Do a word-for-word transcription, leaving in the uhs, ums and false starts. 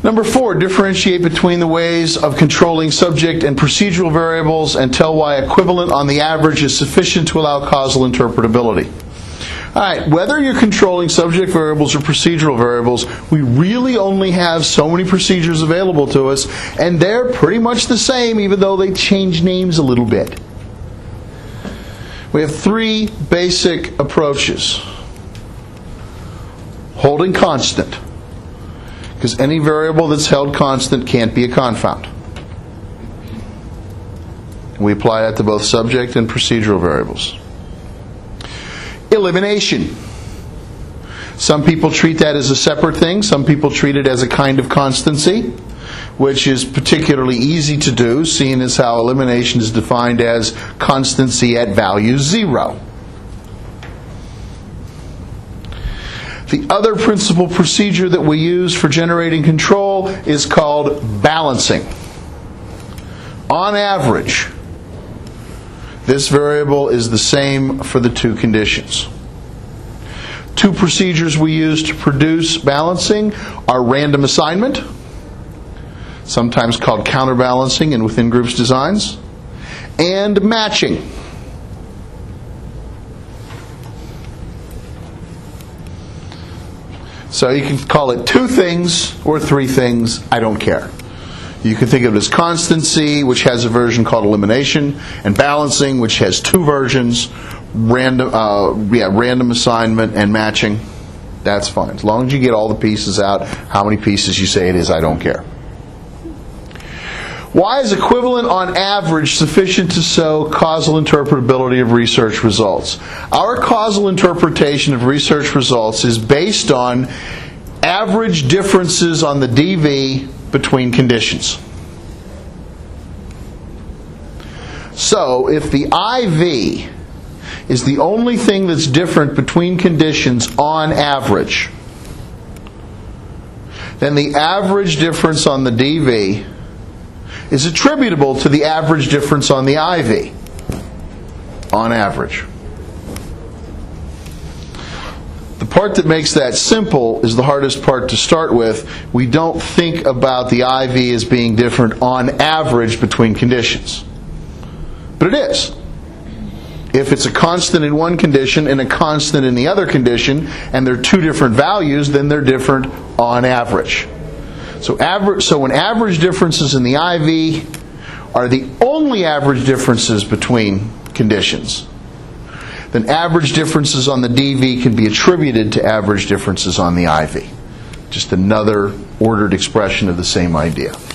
Number four, differentiate between the ways of controlling subject and procedural variables and tell why equivalent on the average is sufficient to allow causal interpretability. All right, whether you're controlling subject variables or procedural variables, we really only have so many procedures available to us, and they're pretty much the same even though they change names a little bit. We have three basic approaches. Holding constant, because any variable that's held constant can't be a confound. We apply that to both subject and procedural variables. Elimination. Some people treat that as a separate thing. Some people treat it as a kind of constancy, which is particularly easy to do, seeing as how elimination is defined as constancy at value zero. The other principal procedure that we use for generating control is called balancing. On average, this variable is the same for the two conditions. Two procedures we use to produce balancing are random assignment, sometimes called counterbalancing in within groups designs, and matching. So you can call it two things or three things, I don't care. You can think of it as constancy, which has a version called elimination, and balancing, which has two versions, random, uh, yeah, random assignment and matching. That's fine. As long as you get all the pieces out, how many pieces you say it is, I don't care. Why is equivalent on average sufficient to show causal interpretability of research results? Our causal interpretation of research results is based on average differences on the D V between conditions. So, if the I V is the only thing that's different between conditions on average, then the average difference on the D V is attributable to the average difference on the I V, on average. The part that makes that simple is the hardest part to start with. We don't think about the I V as being different on average between conditions. But it is. If it's a constant in one condition and a constant in the other condition, and they're two different values, then they're different on average. So, average, so when average differences in the I V are the only average differences between conditions, then average differences on the D V can be attributed to average differences on the I V. Just another ordered expression of the same idea.